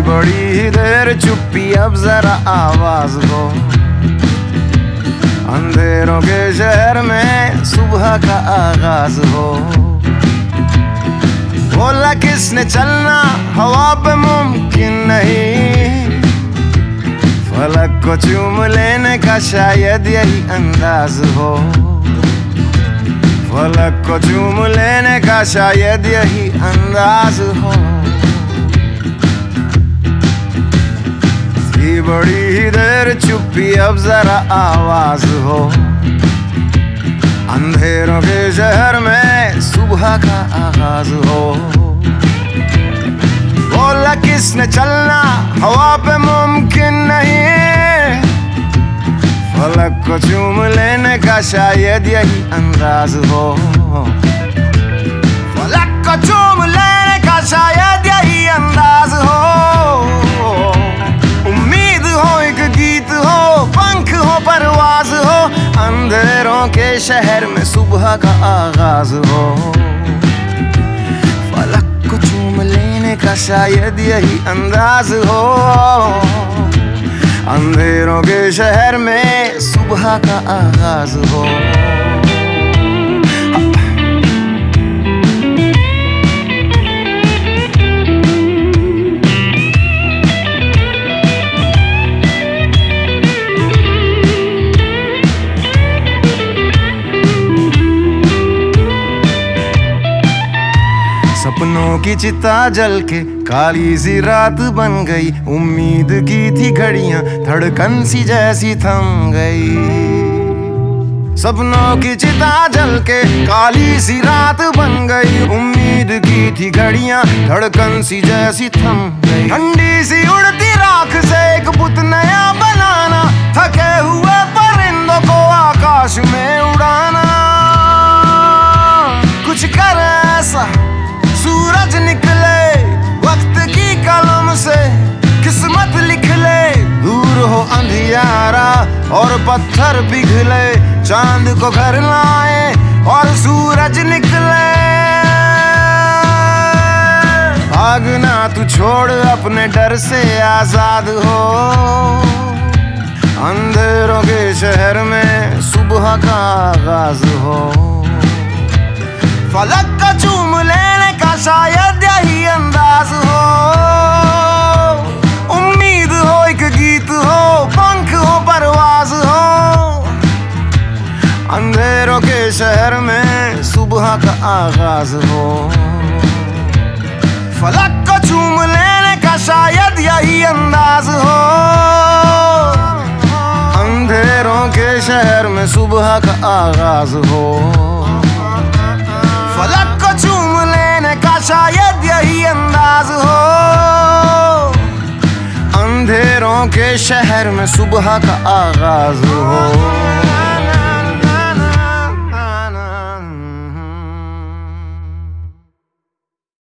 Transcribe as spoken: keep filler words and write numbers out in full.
बड़ी ही देर चुप्पी, अब जरा आवाज हो। अंधेरों के शहर में सुबह का आगाज हो। बोला किसने चलना हवा पे मुमकिन नहीं, फलक को चूम लेने का शायद यही अंदाज हो। फलक को चूम लेने का शायद यही अंदाज हो। थी बड़ी ही देर चुप्पी, अब जरा आवाज हो। अंधेरों के शहर में सुबह का आगाज हो। बोला किसने चलना हवा पे मुमकिन नहीं, फलक को चूम लेने का शायद यही अंदाज हो। फलक को चूम लेने का शायद यही अंदाज हो। उम्मीद हो, एक गीत हो, पंख हो, परवाज हो। अंधेरों के शहर में सुबह का आगाज हो। फलक को चूम लेने का शायद यही अंदाज हो। अंधेरों के शहर में सुबह का आगाज हो। सपनों की चिता जल के काली सी रात बन गई। उम्मीद की थी घड़ियां धड़कन सी जैसी थम गई। सपनों की चिता जल के काली सी रात बन गई। उम्मीद की थी घड़ियां धड़कन सी जैसी थम गई। ठंडी सी उड़ती राख से एक बुत नया बनाना, थके हुए परिंदों को आकाश में उड़ाना। कुछ कर ऐसा सूरज निकले, वक्त की कलम से किस्मत लिख ले। दूर हो अंधियारा और पत्थर पिघले, चांद को घर लाए और सूरज निकले। भागना तू छोड़ अपने डर से आजाद हो। अंधेरों के शहर में सुबह का आगाज हो। फलक का चूम लेने का शायद यही अंदाज हो। उम्मीद हो, एक गीत हो, पंख हो, परवाज हो। अंधेरों के शहर में सुबह का आगाज हो। फलक को चूम लेने का शायद यही अंदाज हो। अंधेरों के शहर में सुबह का आगाज हो। फलक को चूम लेने का शायद यही अंदाज हो। अंधेरों के शहर में सुबह का आगाज हो।